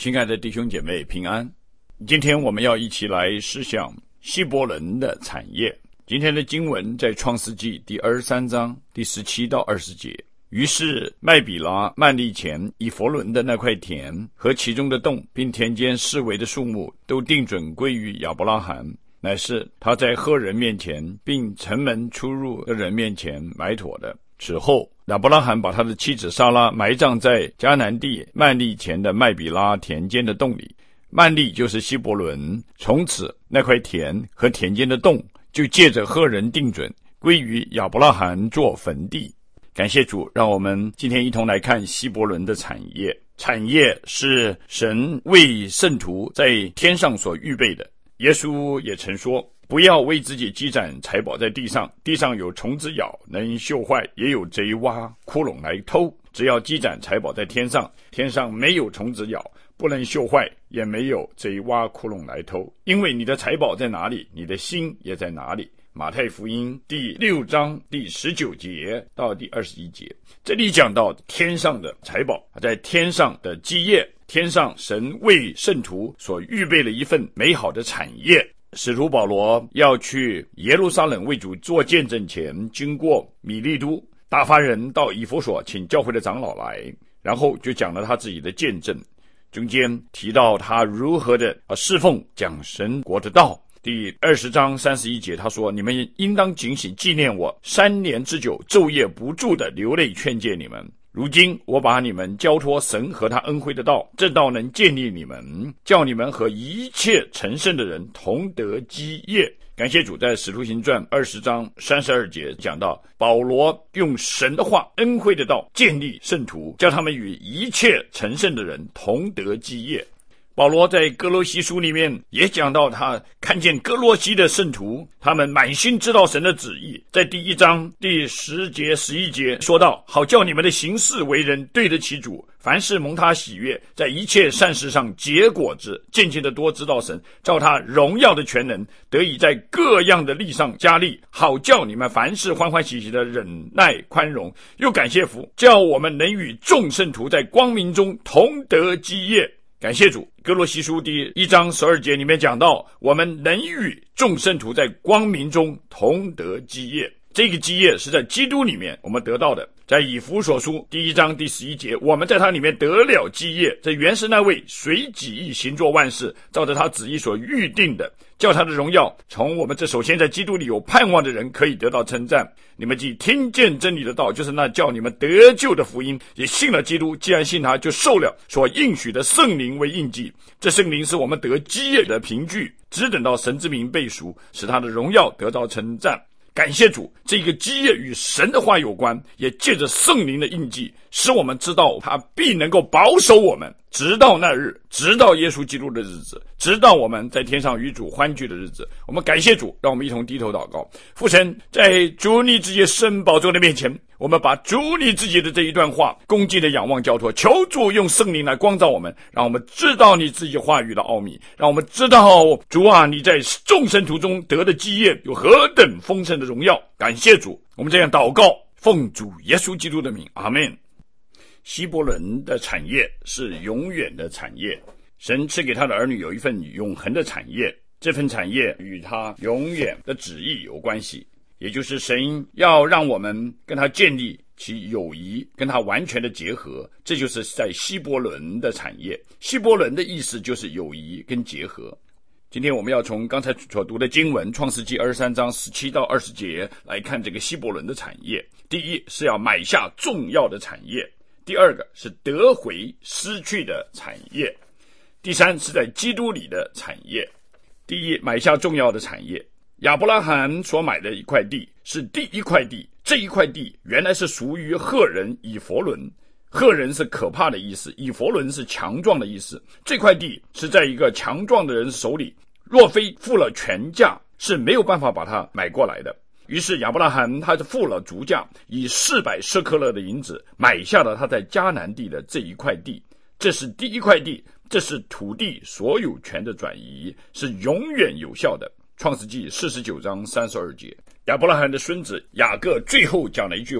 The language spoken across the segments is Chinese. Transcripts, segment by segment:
亲爱的弟兄姐妹平安，今天我们要一起来思想希伯伦的产业。今天的经文在创世纪第23章第17到20节。于是麦比拉、曼利前、以弗伦的那块田和其中的洞，并田间四围的树木，都定准归于亚伯拉罕，乃是他在赫人面前并城门出入的人面前埋妥的。此后亚伯拉罕把他的妻子撒拉埋葬在迦南地曼利前的麦比拉田间的洞里。曼利就是希伯伦，从此那块田和田间的洞就借着赫人定准归于亚伯拉罕做坟地。感谢主，让我们今天一同来看希伯伦的产业。产业是神为圣徒在天上所预备的。耶稣也曾说，不要为自己积攒财宝在地上，地上有虫子咬，能锈坏，也有贼挖窟窿来偷。只要积攒财宝在天上，天上没有虫子咬，不能锈坏，也没有贼挖窟窿来偷。因为你的财宝在哪里，你的心也在哪里。马太福音第6章第19节到第21节，这里讲到天上的财宝，在天上的基业，天上神为圣徒所预备了一份美好的产业。使徒保罗要去耶路撒冷为主做见证前，经过米利都，打发人到以弗所请教会的长老来，然后就讲了他自己的见证，中间提到他如何的侍奉讲神国的道。第20章31节他说，你们应当警醒，纪念我3年之久，昼夜不住的流泪劝诫你们。如今我把你们交托神和他恩惠的道，这道能建立你们，叫你们和一切成圣的人同得基业。感谢主，在使徒行传20章32节讲到，保罗用神的话恩惠的道建立圣徒，叫他们与一切成圣的人同得基业。保罗在哥罗西书里面也讲到，他看见哥罗西的圣徒，他们满心知道神的旨意。在第1章第10节11节说到，好叫你们的行事为人对得起主，凡事蒙他喜悦，在一切善事上结果子，渐渐的多知道神，照他荣耀的全能，得以在各样的力上加力，好叫你们凡事欢欢喜喜的忍耐宽容，又感谢父，叫我们能与众圣徒在光明中同得基业。感谢主，哥罗西书第1章12节里面讲到，我们能与众圣徒在光明中同得基业。这个基业是在基督里面我们得到的。在以弗所书第1章第11节，我们在他里面得了基业，这原是那位随己意行作万事，照着他旨意所预定的，叫他的荣耀从我们这首先在基督里有盼望的人可以得到称赞。你们既听见真理的道，就是那叫你们得救的福音，也信了基督，既然信他，就受了所应许的圣灵为印记。这圣灵是我们得基业的凭据，只等到神之名被赎，使他的荣耀得到称赞。感谢主，这个基业与神的话有关，也借着圣灵的印记，使我们知道他必能够保守我们，直到那日，直到耶稣基督的日子，直到我们在天上与主欢聚的日子。我们感谢主，让我们一同低头祷告。父神，在主你自己圣宝座的面前，我们把主你自己的这一段话恭敬的仰望交托，求主用圣灵来光照我们，让我们知道你自己话语的奥秘，让我们知道主啊，你在众圣徒中得的基业有何等丰盛的荣耀。感谢主，我们这样祷告，奉主耶稣基督的名，阿们。希伯伦的产业是永远的产业，神赐给他的儿女有一份永恒的产业，这份产业与他永远的旨意有关系，也就是神要让我们跟他建立其友谊，跟他完全的结合，这就是在希伯伦的产业。希伯伦的意思就是友谊跟结合。今天我们要从刚才所读的经文创世纪23章17到20节来看这个希伯伦的产业。第一是要买下重要的产业，第二个是得回失去的产业，第三是在基督里的产业。第一，买下重要的产业。亚伯拉罕所买的一块地是第一块地，这一块地原来是属于赫人以弗伦。赫人是可怕的意思，以弗伦是强壮的意思。这块地是在一个强壮的人手里，若非付了全价，是没有办法把它买过来的。于是亚伯拉罕他就付了足价，以400舍客勒的银子买下了他在迦南地的这一块地。这是第一块地，这是土地所有权的转移，是永远有效的。创世纪49章32节，亚伯拉罕的孙子雅各最后讲了一句话，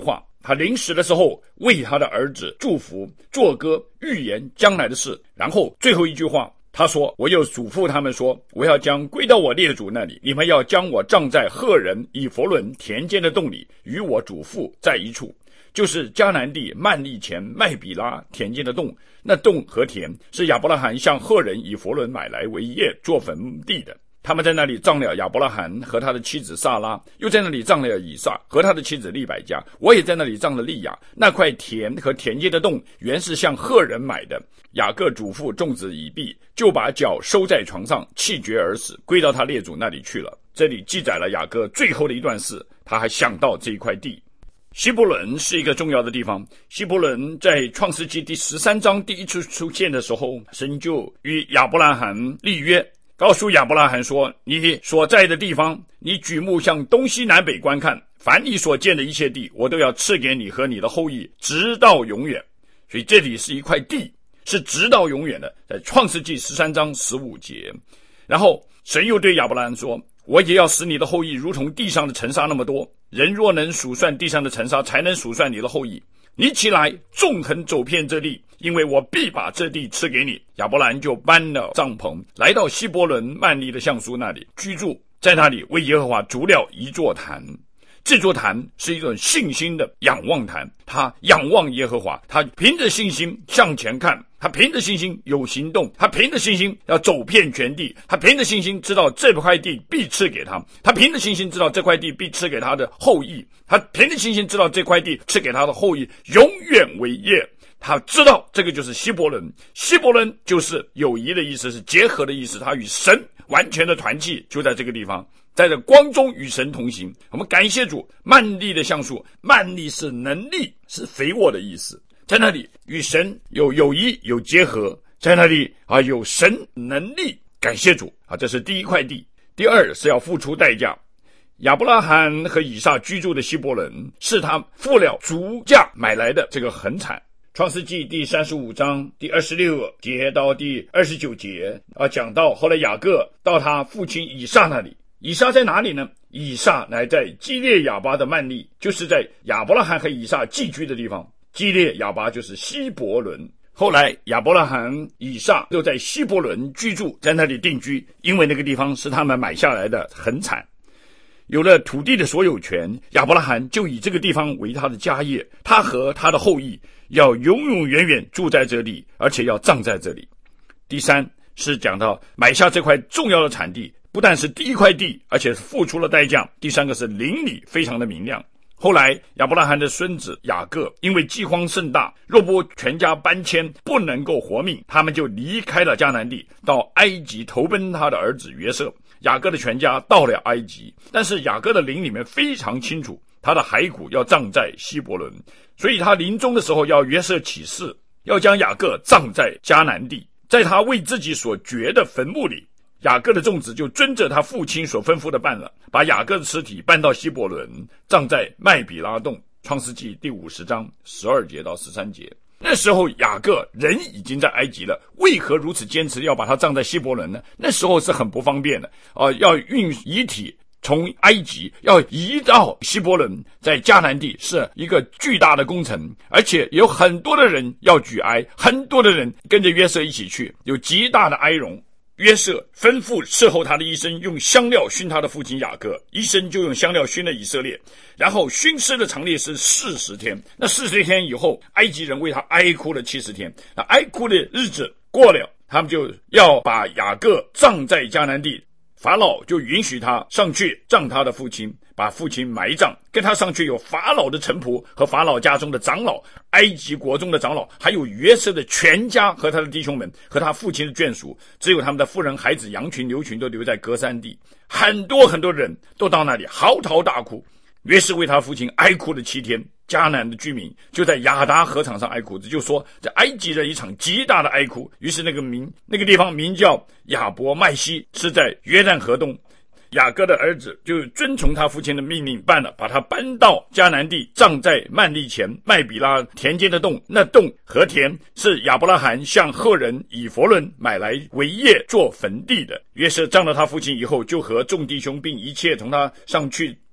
他临死的时候为他的儿子祝福，作歌预言将来的事。然后最后一句话，他说，我又嘱咐他们说，我要将归到我列祖那里，你们要将我葬在赫人以弗伦田间的洞里，与我祖父在一处，就是迦南地曼利前麦比拉田间的洞。那洞和田是亚伯拉罕向赫人以弗伦买来为业做坟地的。他们在那里葬了亚伯拉罕和他的妻子撒拉，又在那里葬了以撒和他的妻子利百加。我也在那里葬了利亚。那块田和田间的洞原是向赫人买的。雅各祖父众子已毕，就把脚收在床上，气绝而死，归到他列祖那里去了。这里记载了雅各最后的一段事，他还想到这一块地。希伯伦是一个重要的地方。希伯伦在创世纪第13章第一次出现的时候，神就与亚伯拉罕立约，告诉亚伯拉罕说，你所在的地方，你举目向东西南北观看，凡你所见的一切地，我都要赐给你和你的后裔，直到永远。所以这里是一块地，是直到永远的，在创世纪13章15节。然后神又对亚伯拉罕说，我也要使你的后裔如同地上的尘沙那么多，人若能数算地上的尘沙，才能数算你的后裔。你起来纵横走遍这地，因为我必把这地赐给你。亚伯兰就搬了帐篷，来到希伯伦曼利的橡树那里居住，在那里为耶和华筑了一座坛。这座坛是一种信心的仰望坛，他仰望耶和华，他凭着信心向前看，他凭着信心有行动，他凭着信心要走遍全地，他凭着信心知道这块地必赐给他，他凭着信心知道这块地必赐给他的后裔，他凭着信心知道这块地赐给他的后裔永远为业。他知道这个就是希伯伦，希伯伦就是友谊的意思，是结合的意思，他与神完全的团契就在这个地方，在这光中与神同行。我们感谢主，曼利的橡树，曼利是能力，是肥沃的意思，在那里与神有友谊有结合，在那里有神能力，感谢主这是第一块地。第二是要付出代价。亚伯拉罕和以撒居住的希伯伦是他付了足价买来的这个恒产。创世纪第35章第26节到第29节讲到后来雅各到他父亲以撒那里。以撒在哪里呢？以撒乃在基列亚巴的曼利，就是在亚伯拉罕和以撒寄居的地方。基列亚巴就是希伯伦。后来亚伯拉罕、以撒都在希伯伦居住，在那里定居，因为那个地方是他们买下来的恒产。有了土地的所有权，亚伯拉罕就以这个地方为他的家业，他和他的后裔要永永远远住在这里，而且要葬在这里。第三是讲到买下这块重要的产地，不但是第一块地，而且付出了代价。第三个是邻里非常的明亮。后来亚伯拉罕的孙子雅各因为饥荒甚大，若不全家搬迁，不能够活命，他们就离开了迦南地，到埃及投奔他的儿子约瑟。雅各的全家到了埃及，但是雅各的灵里面非常清楚，他的骸骨要葬在希伯伦，所以他临终的时候要约瑟起誓，要将雅各葬在迦南地，在他为自己所掘的坟墓里。雅各的众子就遵着他父亲所吩咐的办了，把雅各的尸体搬到希伯伦，葬在麦比拉洞。创世纪第50章12节到13节。那时候雅各人已经在埃及了，为何如此坚持要把他葬在希伯伦呢？那时候是很不方便的要运遗体从埃及要移到希伯伦，在迦南地是一个巨大的工程，而且有很多的人要举哀，很多的人跟着约瑟一起去，有极大的哀荣。约瑟吩咐伺候他的医生用香料熏他的父亲雅各，医生就用香料熏了以色列，然后熏尸的长烈是40天。那40天以后，埃及人为他哀哭了70天。那哀哭的日子过了，他们就要把雅各葬在迦南地。法老就允许他上去葬他的父亲，把父亲埋葬。跟他上去有法老的臣仆和法老家中的长老，埃及国中的长老，还有约瑟的全家和他的弟兄们和他父亲的眷属，只有他们的妇人孩子羊群牛群都留在歌珊地。很多很多人都到那里嚎啕大哭。约瑟为他父亲哀哭了7天。迦南的居民就在亚达河场上哀哭，就说在埃及人一场极大的哀哭。于是那个地方名叫亚伯麦西，是在约旦河东。雅各的儿子就遵从他父亲的命令办了，把他搬到迦南地，葬在曼利前麦比拉田间的洞。那洞和田是亚伯拉罕向赫人以弗伦买来为业做坟地的。约瑟葬了他父亲以后，就和众弟兄并一切同他上去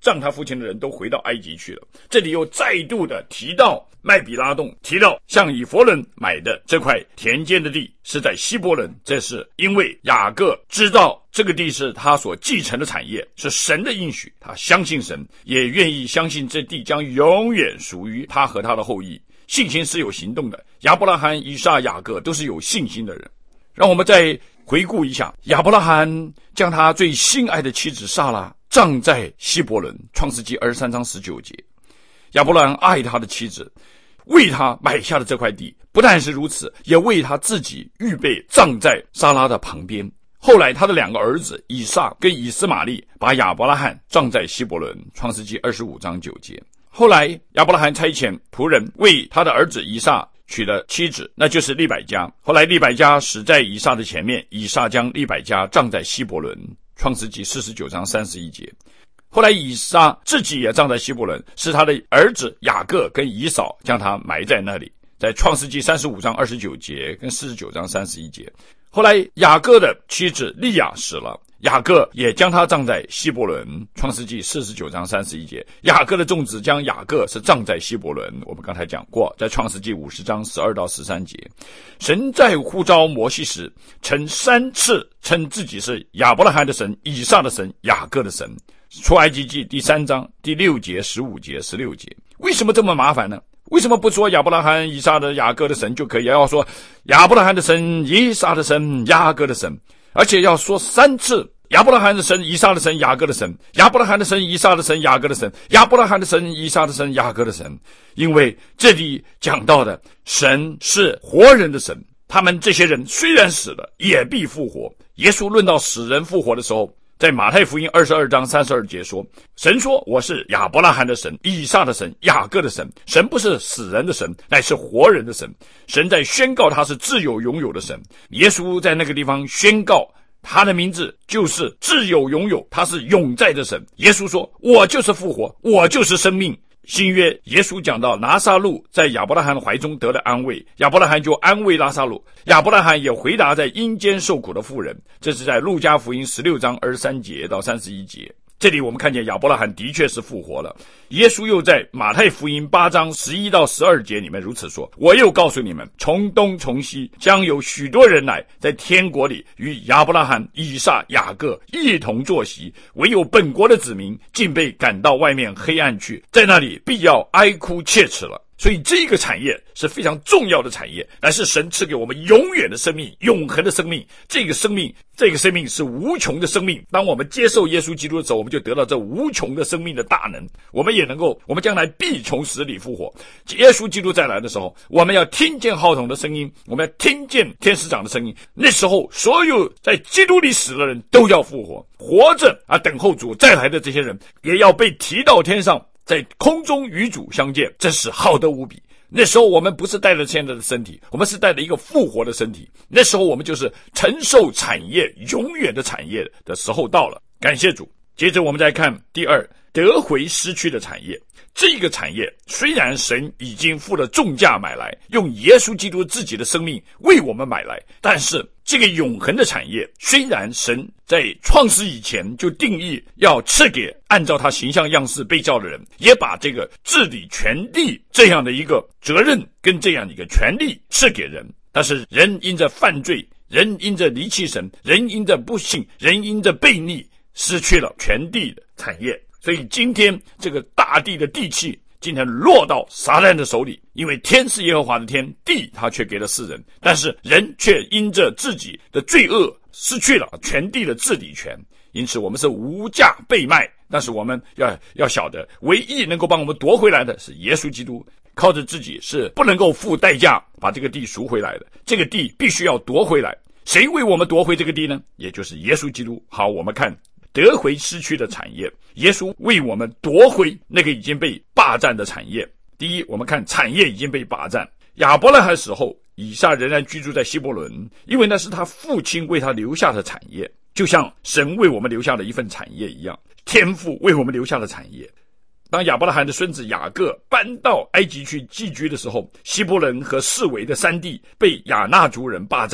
葬他父亲的人都回到埃及去了。这里又再度的提到麦比拉洞，提到向以弗伦买的这块田间的地是在希伯伦，这是因为雅各知道这个地是他所继承的产业，是神的应许，他相信神，也愿意相信这地将永远属于他和他的后裔。信心是有行动的，亚伯拉罕、以撒、雅各都是有信心的人。让我们再回顾一下，亚伯拉罕将他最心爱的妻子撒拉葬在希伯伦，创世纪23章19节。亚伯拉罕爱他的妻子，为他买下了这块地，不但是如此，也为他自己预备葬在撒拉的旁边。后来他的两个儿子以撒跟以斯玛利把亚伯拉罕葬在希伯伦，创世纪25章9节。后来亚伯拉罕差遣仆人为他的儿子以撒娶了妻子，那就是利百加。后来利百加死在以撒的前面，以撒将利百加葬在希伯伦，创世纪49章31节。后来以撒自己也葬在希伯伦，是他的儿子雅各跟以扫将他埋在那里，在创世纪35章29节跟49章31节。后来雅各的妻子利亚死了，雅各也将他葬在希伯伦，创世纪49章31节。雅各的众子将雅各是葬在希伯伦，我们刚才讲过，在创世纪50章12到13节。神在呼召摩西时曾3次称自己是亚伯拉罕的神、以撒的神、雅各的神，出埃及记第3章第6节、15节、16节。为什么这么麻烦呢？为什么不说亚伯拉罕、以撒的、雅各的神就可以，要说亚伯拉罕的神、以撒的神、雅各的神，而且要说3次亚伯拉罕的神、以撒的神、雅各的神，亚伯拉罕的神、以撒的神、雅各的神，亚伯拉罕的神、以撒的神、雅各的神。因为这里讲到的神是活人的神，他们这些人虽然死了也必复活。耶稣论到死人复活的时候，在马太福音22章32节说，神说我是亚伯拉罕的神、以撒的神、雅各的神。神不是死人的神，乃是活人的神。神在宣告他是自有永有的神。耶稣在那个地方宣告他的名字就是自有永有，他是永在的神。耶稣说我就是复活，我就是生命。新约耶稣讲到拿撒路在亚伯拉罕的怀中得了安慰，亚伯拉罕就安慰拉撒路，亚伯拉罕也回答在阴间受苦的妇人，这是在路加福音16章23节到31节。这里我们看见亚伯拉罕的确是复活了。耶稣又在马太福音8章11到12节里面如此说，我又告诉你们，从东从西将有许多人来，在天国里与亚伯拉罕、以撒、雅各一同坐席，唯有本国的子民竟被赶到外面黑暗去，在那里必要哀哭切齿了。所以这个产业是非常重要的产业，乃是神赐给我们永远的生命、永恒的生命。这个生命是无穷的生命。当我们接受耶稣基督的时候，我们就得到这无穷的生命的大能。我们将来必从死里复活。耶稣基督再来的时候，我们要听见号筒的声音，我们要听见天使长的声音。那时候所有在基督里死的人都要复活，活着等候主再来的这些人也要被提到天上，在空中与主相见，这是好得无比。那时候我们不是带着现在的身体，我们是带着一个复活的身体。那时候我们就是承受产业，永远的产业的时候到了。感谢主。接着我们再看第二，得回失去的产业。这个产业虽然神已经付了重价买来，用耶稣基督自己的生命为我们买来，但是这个永恒的产业，虽然神在创世以前就定义要赐给按照他形象样式被造的人，也把这个治理全地这样的一个责任跟这样的一个权利赐给人，但是人因着犯罪，人因着离弃神，人因着不信，人因着悖逆，失去了全地的产业。所以今天这个大地的地气今天落到撒旦的手里，因为天是耶和华的天，地他却给了世人，但是人却因着自己的罪恶失去了全地的治理权。因此我们是无价被卖，但是我们要晓得，唯一能够帮我们夺回来的是耶稣基督，靠着自己是不能够付代价把这个地赎回来的，这个地必须要夺回来。谁为我们夺回这个地呢？也就是耶稣基督。好，我们看得回失去的产业，耶稣为我们夺回那个已经被霸占的产业。第一，我们看产业已经被霸占。亚伯拉罕死后，以撒仍然居住在希伯伦，因为那是他父亲为他留下的产业，就像神为我们留下的一份产业一样，天父为我们留下的产业。当亚伯拉罕的孙子雅各搬到埃及去寄居的时候，希伯伦和四围的山地被亚纳族人霸占了。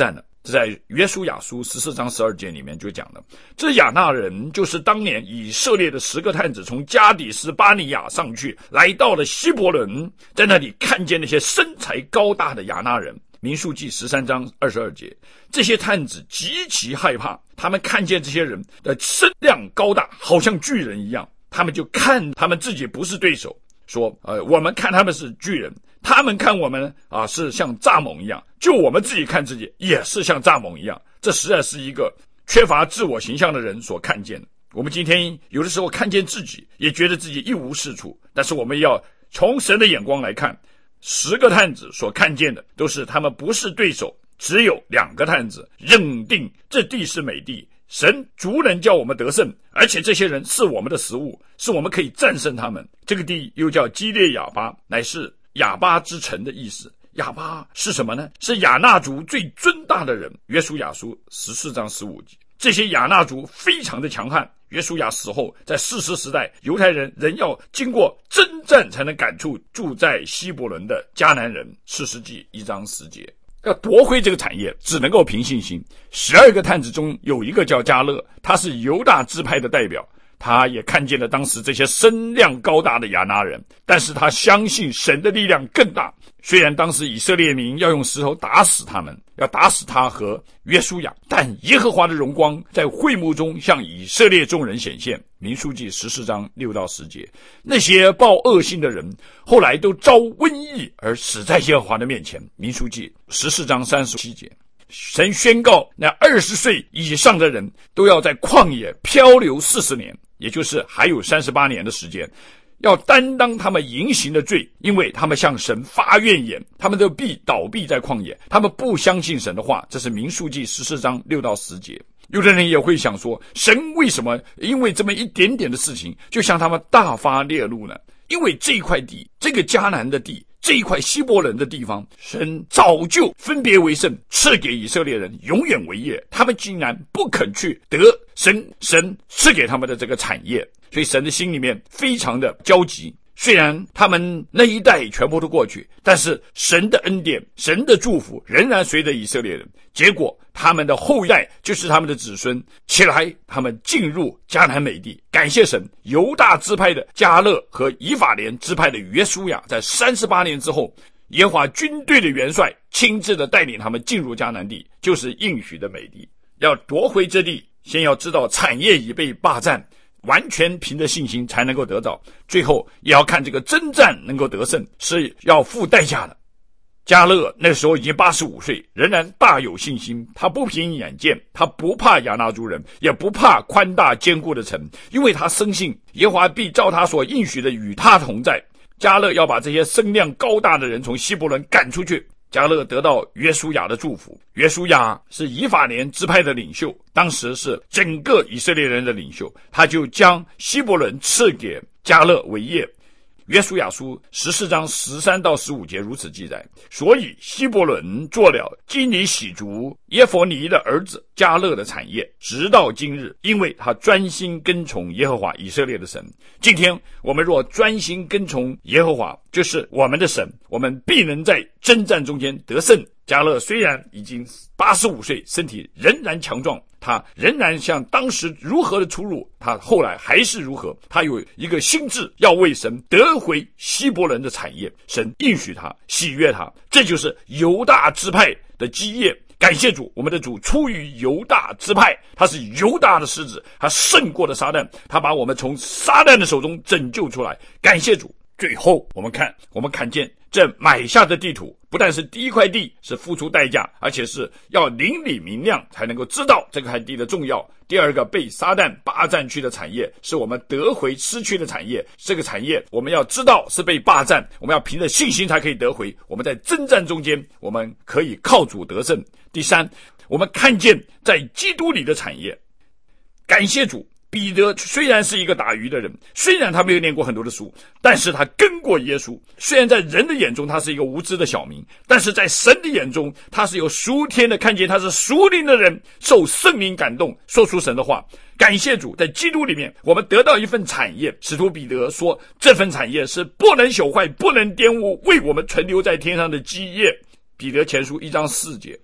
这在约书亚书14章12节里面就讲了，这亚纳人就是当年以色列的10个探子从加底斯巴尼亚上去，来到了希伯伦，在那里看见那些身材高大的亚纳人。民数记13章22节，这些探子极其害怕，他们看见这些人的身量高大，好像巨人一样，他们就看他们自己不是对手，说我们看他们是巨人，他们看我们是像蚱蜢一样，就我们自己看自己也是像蚱蜢一样。这实在是一个缺乏自我形象的人所看见的。我们今天有的时候看见自己也觉得自己一无是处，但是我们要从神的眼光来看，10个探子所看见的都是他们不是对手，只有2个探子认定这地是美地，神足能叫我们得胜，而且这些人是我们的食物，是我们可以战胜他们。这个地又叫基列亚巴，乃是亚巴之城的意思。亚巴是什么呢？是亚纳族最尊大的人。约书亚书14章15节，这些亚纳族非常的强悍。约书亚死后，在士师时代，犹太人仍要经过征战才能赶出住在希伯伦的迦南人。士师记1章10节，要夺回这个产业，只能够凭信心。12个探子中有一个叫迦勒，他是犹大支派的代表，他也看见了当时这些身量高大的亚纳人，但是他相信神的力量更大。虽然当时以色列民要用石头打死他们，要打死他和约书亚，但耶和华的荣光在会幕中向以色列众人显现。民数记14章6到10节，那些报恶信的人后来都遭瘟疫而死在耶和华的面前。民数记14章37节，神宣告那20岁以上的人都要在旷野漂流40年，也就是还有38年的时间，要担当他们淫行的罪，因为他们向神发怨言，他们都必倒闭在旷野，他们不相信神的话。这是民数记14章6到10节。有的人也会想说，神为什么因为这么一点点的事情就向他们大发烈怒呢？因为这一块地，这个迦南的地，这一块希伯伦的地方，神早就分别为圣，赐给以色列人永远为业，他们竟然不肯去得神赐给他们的这个产业，所以神的心里面非常的焦急。虽然他们那一代全部都过去，但是神的恩典，神的祝福仍然随着以色列人。结果他们的后代，就是他们的子孙起来，他们进入迦南美地。感谢神，犹大支派的迦勒和以法莲支派的约书亚，在38年之后，耶和华军队的元帅亲自的带领他们进入迦南地，就是应许的美地。要夺回这地，先要知道产业已被霸占，完全凭着信心才能够得到，最后也要看这个征战能够得胜，是要付代价的。迦勒那时候已经85岁，仍然大有信心，他不凭眼见，他不怕亚纳族人，也不怕宽大坚固的城，因为他深信耶和华必照他所应许的与他同在。迦勒要把这些身量高大的人从希伯伦赶出去。迦勒得到约书亚的祝福，约书亚是以法莲支派的领袖，当时是整个以色列人的领袖，他就将希伯伦赐给迦勒为业。约书亚书14章13到15节如此记载，所以希伯伦做了基尼喜族耶弗尼的儿子迦勒的产业，直到今日，因为他专心跟从耶和华以色列的神。今天我们若专心跟从耶和华，就是我们的神，我们必能在征战中间得胜。迦勒虽然已经85岁，身体仍然强壮，他仍然像当时如何的出入，他后来还是如何。他有一个心志，要为神得回希伯伦的产业，神应许他，喜悦他，这就是犹大支派的基业。感谢主，我们的主出于犹大支派，他是犹大的狮子，他胜过了撒旦，他把我们从撒旦的手中拯救出来。感谢主。最后我们看见这买下的地图，不但是第一块地是付出代价，而且是要灵里明亮才能够知道这块地的重要。第二个，被撒旦霸占去的产业，是我们得回失去的产业。这个产业我们要知道是被霸占，我们要凭着信心才可以得回。我们在征战中间，我们可以靠主得胜。第三，我们看见在基督里的产业。感谢主，彼得虽然是一个打鱼的人，虽然他没有念过很多的书，但是他跟过耶稣。虽然在人的眼中他是一个无知的小民，但是在神的眼中他是有属天的看见，他是属灵的人，受圣灵感动，说出神的话。感谢主，在基督里面我们得到一份产业。使徒彼得说，这份产业是不能朽坏，不能玷污，为我们存留在天上的基业。彼得前书1章4节，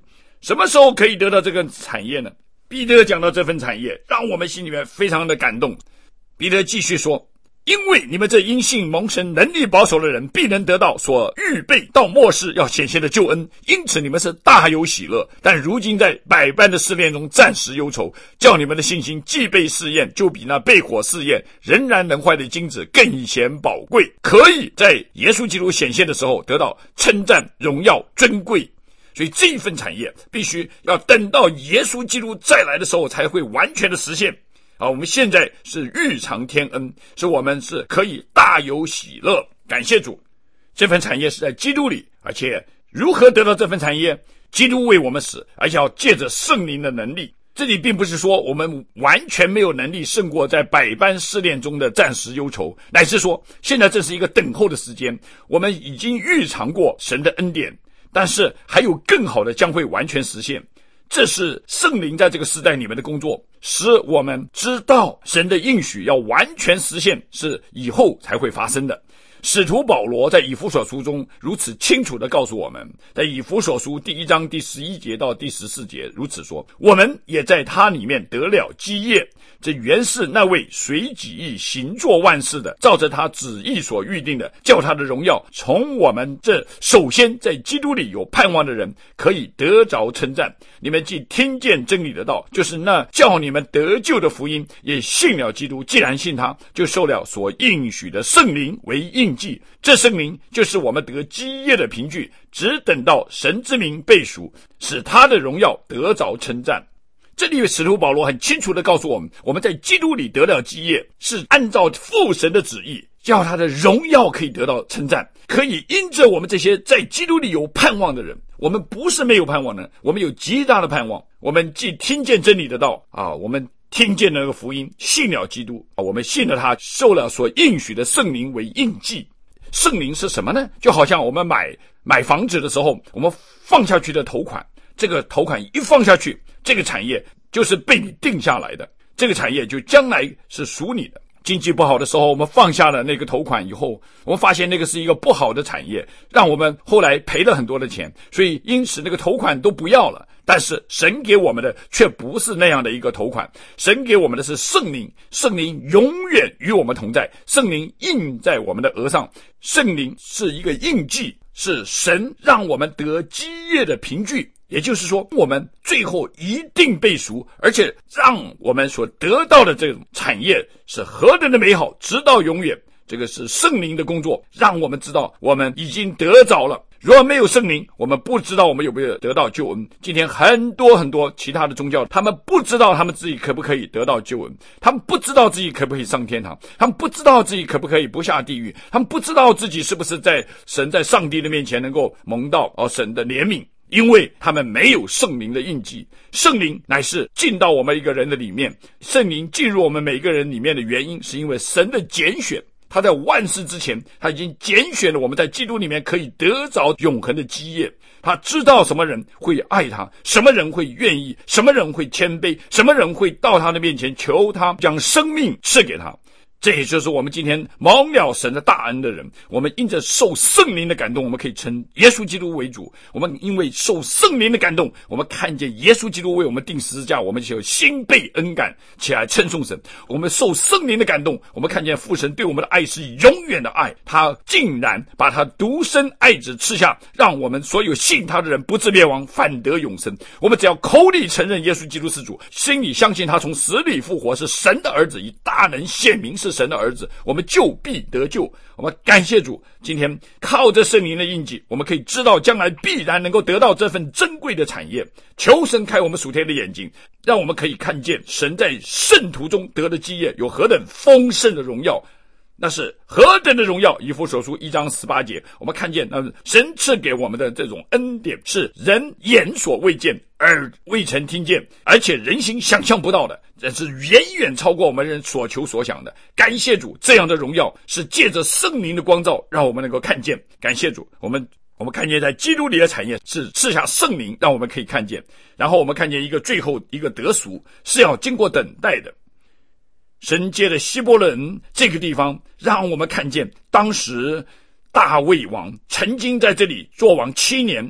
什么时候可以得到这个产业呢？彼得讲到这份产业，让我们心里面非常的感动。彼得继续说，因为你们这因信蒙神能力保守的人，必能得到所预备到末世要显现的救恩，因此你们是大有喜乐。但如今在百般的试炼中暂时忧愁，叫你们的信心既被试验，就比那被火试验仍然能坏的金子更显宝贵，可以在耶稣基督显现的时候得到称赞、荣耀、尊贵。所以这一份产业必须要等到耶稣基督再来的时候才会完全的实现。我们现在是预尝天恩，是我们是可以大有喜乐。感谢主，这份产业是在基督里，而且如何得到这份产业？基督为我们死，而且要借着圣灵的能力。这里并不是说我们完全没有能力胜过在百般试炼中的暂时忧愁，乃是说现在这是一个等候的时间，我们已经预尝过神的恩典，但是还有更好的将会完全实现。这是圣灵在这个时代里面的工作，使我们知道神的应许要完全实现是以后才会发生的。使徒保罗在以弗所书中如此清楚地告诉我们，在以弗所书第1章第11节到第14节如此说，我们也在他里面得了基业，这原是那位随己意行作万事的，照着他旨意所预定的，叫他的荣耀从我们这首先在基督里有盼望的人可以得着称赞。你们既听见真理的道，就是那叫你们得救的福音，也信了基督，既然信他，就受了所应许的圣灵为印记，这圣灵就是我们得基业的凭据，只等到神之名被赎，使他的荣耀得着称赞。这里使徒保罗很清楚地告诉我们，我们在基督里得了基业，是按照父神的旨意，叫他的荣耀可以得到称赞，可以因着我们这些在基督里有盼望的人，我们不是没有盼望的，我们有极大的盼望。我们既听见真理的道我们听见那个福音，信了基督我们信了他，受了所应许的圣灵为印记。圣灵是什么呢？就好像我们买房子的时候，我们放下去的头款，这个头款一放下去，这个产业就是被你定下来的，这个产业就将来是属你的。经济不好的时候，我们放下了那个头款以后，我们发现那个是一个不好的产业，让我们后来赔了很多的钱，所以因此那个头款都不要了。但是神给我们的却不是那样的一个头款，神给我们的是圣灵，圣灵永远与我们同在，圣灵印在我们的额上，圣灵是一个印记，是神让我们得基业的凭据。也就是说，我们最后一定被赎，而且让我们所得到的这种产业是何等的美好，直到永远。这个是圣灵的工作，让我们知道我们已经得着了。如果没有圣灵，我们不知道我们有没有得到救恩。今天很多其他的宗教，他们不知道他们自己可不可以得到救恩，他们不知道自己可不可以上天堂，他们不知道自己可不可以不下地狱，他们不知道自己是不是在上帝的面前能够蒙到神的怜悯，因为他们没有圣灵的印记。圣灵乃是进到我们一个人的里面，圣灵进入我们每个人里面的原因，是因为神的拣选。他在万事之前，他已经拣选了我们在基督里面可以得着永恒的基业。他知道什么人会爱他，什么人会愿意，什么人会谦卑，什么人会到他的面前求他将生命赐给他。这也就是我们今天蒙了神的大恩的人，我们因着受圣灵的感动，我们可以称耶稣基督为主。我们因为受圣灵的感动，我们看见耶稣基督为我们钉十字架，我们就心被恩感起来称颂神。我们受圣灵的感动，我们看见父神对我们的爱是永远的爱，他竟然把他独生爱子赐下，让我们所有信他的人不至灭亡，反得永生。我们只要口里承认耶稣基督是主，心里相信他从死里复活，是神的儿子，以大能显明是神的儿子，我们就必得救。我们感谢主，今天靠着圣灵的印记，我们可以知道将来必然能够得到这份珍贵的产业。求神开我们属天的眼睛，让我们可以看见神在圣徒中得的基业有何等丰盛的荣耀，那是何等的荣耀。以弗所书1章18节，我们看见神赐给我们的这种恩典是人眼所未见，耳未曾听见，而且人心想象不到的，这是远远超过我们人所求所想的。感谢主，这样的荣耀是借着圣灵的光照让我们能够看见。感谢主，我们看见在基督里的产业是赐下圣灵让我们可以看见。然后我们看见最后一个得赎是要经过等待的。神借着希伯伦这个地方让我们看见，当时大卫王曾经在这里作王7年半，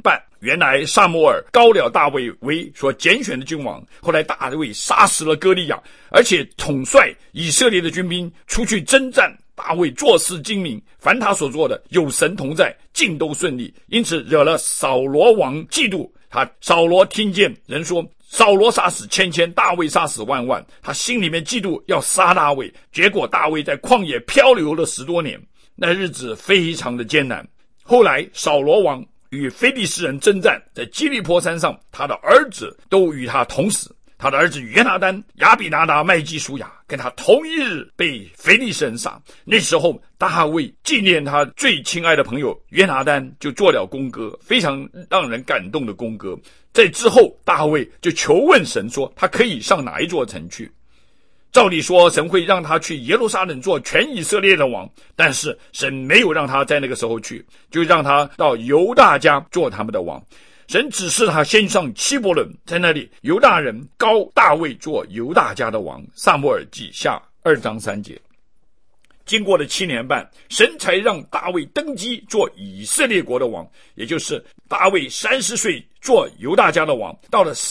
原来撒母耳膏了大卫为所拣选的君王，后来大卫杀死了歌利亚，而且统帅以色列的军兵出去征战。大卫做事精明，凡他所做的有神同在，尽都顺利，因此惹了扫罗王嫉妒。扫罗听见人说扫罗杀死千千，大卫杀死万万，他心里面嫉妒，要杀大卫。结果大卫在旷野漂流了10多年，那日子非常的艰难。后来扫罗王与非利士人征战，在基利波山上，他的儿子都与他同死。他的儿子约拿单、亚比拿达、麦基舒亚跟他同一日被非利士人杀。那时候大卫纪念他最亲爱的朋友约拿单，就做了弓歌，非常让人感动的弓歌。在之后大卫就求问神说他可以上哪一座城去。照理说神会让他去耶路撒冷做全以色列的王，但是神没有让他在那个时候去，就让他到犹大家做他们的王。神指示他先上希伯伦，在那里犹大人膏大卫做犹大家的王。撒母耳记下2章3节。经过了7年半，神才让大卫登基做以色列国的王，也就是大卫30岁做犹大家的王，到了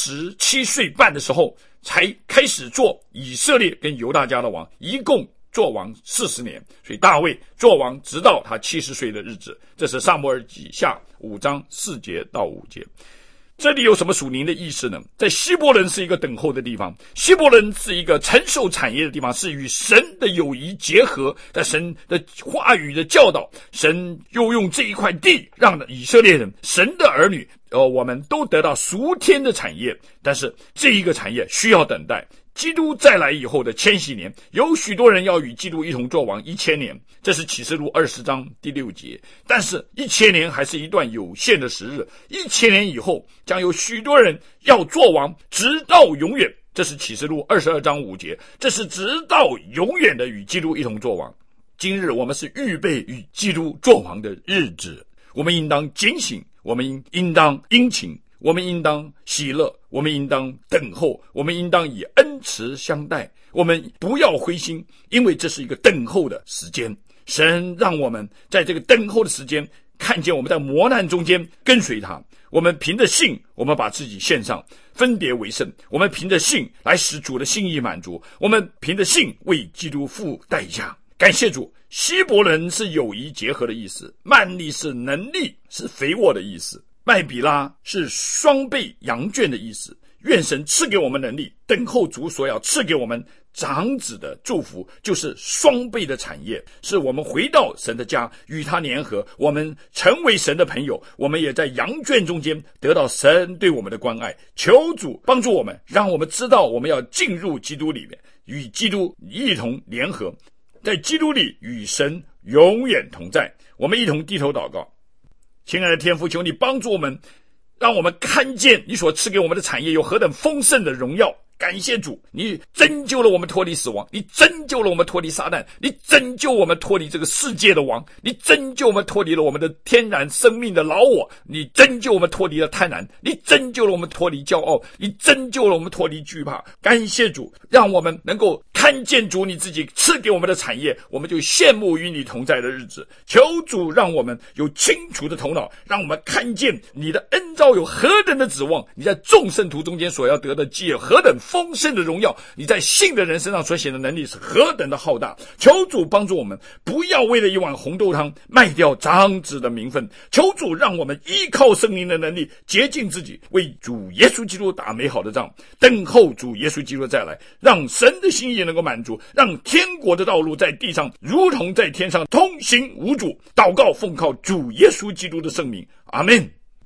37岁半的时候才开始做以色列跟犹大家的王，一共做王40年。所以大卫做王直到他70岁的日子。这是撒母耳记下5章4节到5节。这里有什么属灵的意思呢？在希伯伦是一个等候的地方，希伯伦是一个承受产业的地方，是与神的友谊结合，在神的话语的教导，神又用这一块地让以色列人，神的儿女我们都得到属天的产业。但是这一个产业需要等待，基督再来以后的千禧年，有许多人要与基督一同作王1000年，这是启示录20章第6节。但是1000年还是一段有限的时日，1000年以后将有许多人要作王，直到永远，这是启示录22章5节。这是直到永远的与基督一同作王。今日我们是预备与基督作王的日子，我们应当警醒，我们应当殷勤，我们应当喜乐，我们应当等候，我们应当以恩慈相待，我们不要灰心，因为这是一个等候的时间。神让我们在这个等候的时间看见我们在磨难中间跟随他，我们凭着信，我们把自己献上，分别为圣，我们凭着信来使主的心意满足，我们凭着信为基督付代价。感谢主，希伯伦是友谊结合的意思，曼利是能力，是肥沃的意思，麦比拉是双倍羊圈的意思。愿神赐给我们能力，等候主所要赐给我们长子的祝福，就是双倍的产业，是我们回到神的家，与他联合，我们成为神的朋友，我们也在羊圈中间得到神对我们的关爱。求主帮助我们，让我们知道我们要进入基督里面，与基督一同联合，在基督里与神永远同在。我们一同低头祷告。亲爱的天父，求你帮助我们，让我们看见你所赐给我们的产业有何等丰盛的荣耀。感谢主，你拯救了我们脱离死亡，你拯救了我们脱离撒旦，你拯救我们脱离这个世界的王，你拯救我们脱离了我们的天然生命的老我，你拯救我们脱离了贪婪，你拯救了我们脱离骄傲，你拯救了我们脱离惧怕。感谢主，让我们能够看见主你自己赐给我们的产业，我们就羡慕与你同在的日子。求主让我们有清楚的头脑，让我们看见你的恩召有何等的指望，你在众圣徒中间所要得的既有何等丰盛的荣耀，你在信的人身上所显的能力是何等的浩大。求主帮助我们，不要为了一碗红豆汤卖掉长子的名分。求主让我们依靠圣灵的能力洁净自己，为主耶稣基督打美好的仗，等候主耶稣基督再来，让神的心意能够满足，让天国的道路在地上如同在天上通行无阻。祷告奉靠主耶稣基督的圣名，阿们。